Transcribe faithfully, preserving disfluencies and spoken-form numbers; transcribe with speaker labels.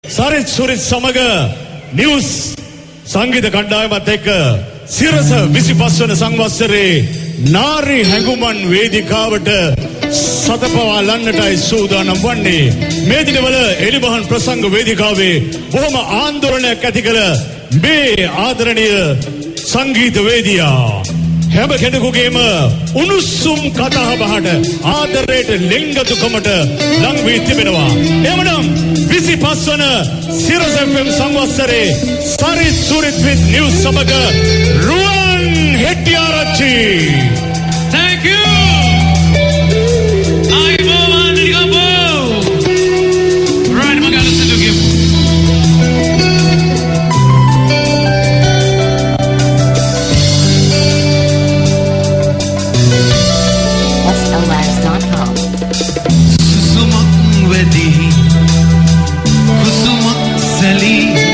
Speaker 1: සරිත් සුරිත් සමග නිවුස් සංගීත කණ්ඩායමත් එක්ක සිරස විසිපස් වන සංවත්සරේ නාරි හැඟුමන් වේදිකාවට සතපවාලන්නටයි සූදානම් වන්නේ. මේ දිනවල එලිමහන් ප්‍රසංග වේදිකාවේ බොහොම ආන්දෝලනයක් ඇති කළ මේ ආදරණීය සංගීත වේදියා හැම කෙනෙකුගේම උණුසුම් කතා බහට ආදරයට ලෙන්ගතුකමට ලං වී තිබෙනවා. එමනම් විසිපස් වන සිරස එෆ් එම් සංවත්සරේ සරිත් සුරිත් විත් නිවුස් සමග Ruwan Hettiarachchi.
Speaker 2: Thank you. Ayubovan Digabo. Right, mga galas nito give.
Speaker 3: S L S dot com.
Speaker 2: Susumak wedi, kusumak sali.